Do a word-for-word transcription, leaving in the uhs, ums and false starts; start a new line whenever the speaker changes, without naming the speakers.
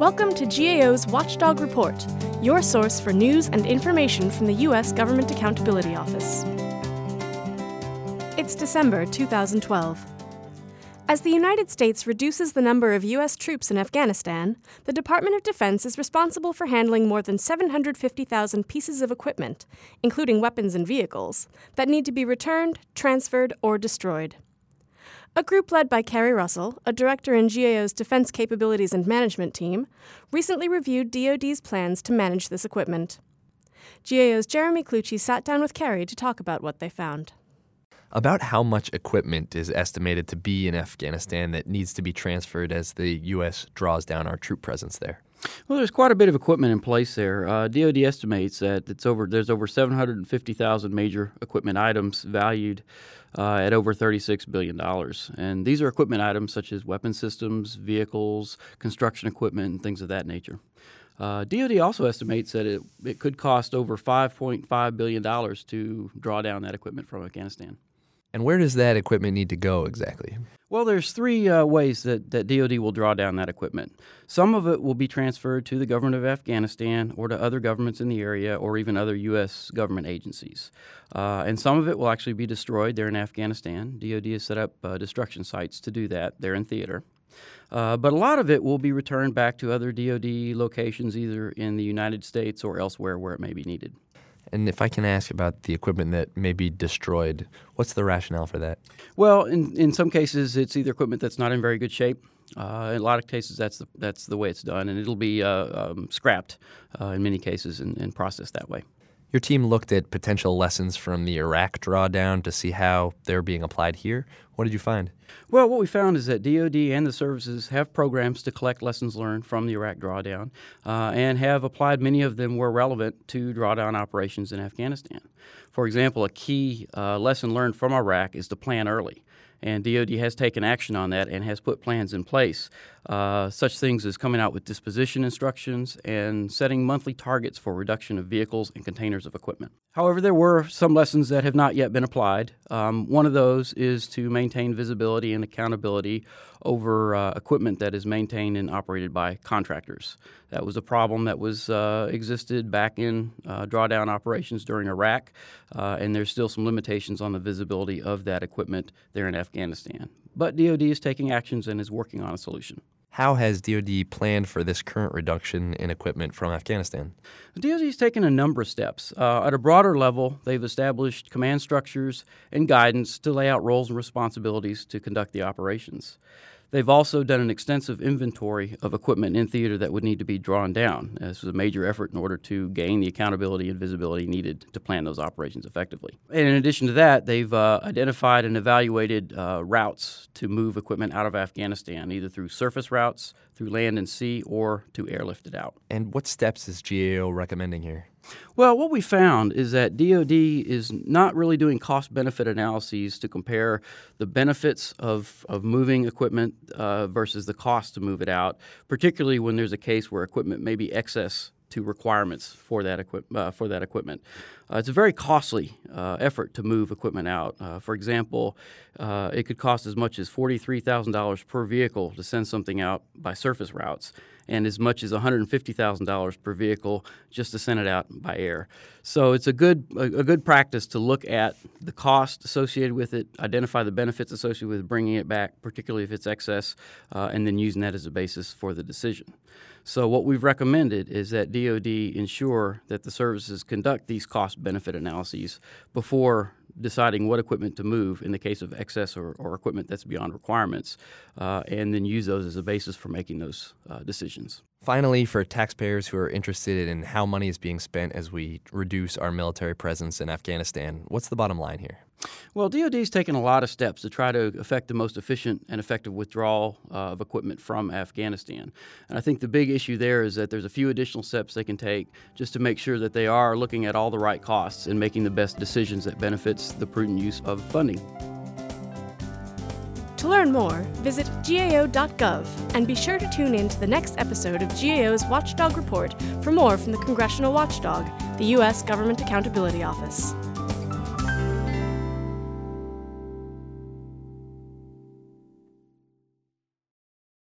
Welcome to G A O's Watchdog Report, your source for news and information from the U S Government Accountability Office. It's December two thousand twelve. As the United States reduces the number of U S troops in Afghanistan, the Department of Defense is responsible for handling more than seven hundred fifty thousand pieces of equipment, including weapons and vehicles, that need to be returned, transferred, or destroyed. A group led by Carrie Russell, a director in G A O's Defense Capabilities and Management team, recently reviewed D O D's plans to manage this equipment. G A O's Jeremy Clucci sat down with Carrie to talk about what they found.
About how much equipment is estimated to be in Afghanistan that needs to be transferred as the U S draws down our troop presence there?
Well, there's quite a bit of equipment in place there. Uh, D O D estimates that it's over. There's over seven hundred fifty thousand major equipment items valued uh, at over thirty-six billion dollars. And these are equipment items such as weapon systems, vehicles, construction equipment, and things of that nature. Uh, D O D also estimates that it, it could cost over five point five billion dollars to draw down that equipment from Afghanistan.
And where does that equipment need to go exactly?
Well, there's three uh, ways that, that D O D will draw down that equipment. Some of it will be transferred to the government of Afghanistan or to other governments in the area or even other U S government agencies. Uh, and some of it will actually be destroyed there in Afghanistan. D O D has set up uh, destruction sites to do that there in theater. Uh, but a lot of it will be returned back to other D O D locations either in the United States or elsewhere where it may be needed.
And if I can ask about the equipment that may be destroyed, what's the rationale for that?
Well, in, in some cases, it's either equipment that's not in very good shape. Uh, in a lot of cases, that's the, that's the way it's done, and it'll be uh, um, scrapped uh, in many cases and, and processed that way.
Your team looked at potential lessons from the Iraq drawdown to see how they're being applied here. What did you find?
Well, what we found is that D O D and the services have programs to collect lessons learned from the Iraq drawdown uh, and have applied many of them where relevant to drawdown operations in Afghanistan. For example, a key uh, lesson learned from Iraq is to plan early. And D O D has taken action on that and has put plans in place, uh, such things as coming out with disposition instructions and setting monthly targets for reduction of vehicles and containers of equipment. However, there were some lessons that have not yet been applied. Um, one of those is to maintain visibility and accountability over uh, equipment that is maintained and operated by contractors. That was a problem that was uh, existed back in uh, drawdown operations during Iraq, uh, and there's still some limitations on the visibility of that equipment there in Afghanistan. But D O D is taking actions and is working on a solution.
How has D O D planned for this current reduction in equipment from Afghanistan?
D O D has taken a number of steps. Uh, at a broader level, they've established command structures and guidance to lay out roles and responsibilities to conduct the operations. They've also done an extensive inventory of equipment in theater that would need to be drawn down. This was a major effort in order to gain the accountability and visibility needed to plan those operations effectively. And in addition to that, they've uh, identified and evaluated uh, routes to move equipment out of Afghanistan, either through surface routes, through land and sea, or to airlift it out.
And what steps is G A O recommending here?
Well, what we found is that D O D is not really doing cost-benefit analyses to compare the benefits of, of moving equipment uh, versus the cost to move it out, particularly when there's a case where equipment may be excess to requirements for that, equip, uh, for that equipment. Uh, it's a very costly uh, effort to move equipment out. Uh, for example, uh, it could cost as much as forty-three thousand dollars per vehicle to send something out by surface routes, and as much as one hundred fifty thousand dollars per vehicle just to send it out by air. So it's a good a, a good practice to look at the cost associated with it, identify the benefits associated with bringing it back, particularly if it's excess, uh, and then using that as a basis for the decision. So what we've recommended is that D O D ensure that the services conduct these cost-benefit analyses before deciding what equipment to move in the case of excess or, or equipment that's beyond requirements, uh, and then use those as a basis for making those uh, decisions.
Finally, for taxpayers who are interested in how money is being spent as we reduce our military presence in Afghanistan, what's the bottom line here?
Well, D O D has taken a lot of steps to try to effect the most efficient and effective withdrawal uh, of equipment from Afghanistan. And I think the big issue there is that there's a few additional steps they can take just to make sure that they are looking at all the right costs and making the best decisions that benefits the prudent use of funding.
To learn more, visit G A O dot gov and be sure to tune in to the next episode of G A O's Watchdog Report for more from the Congressional Watchdog, the U S Government Accountability Office.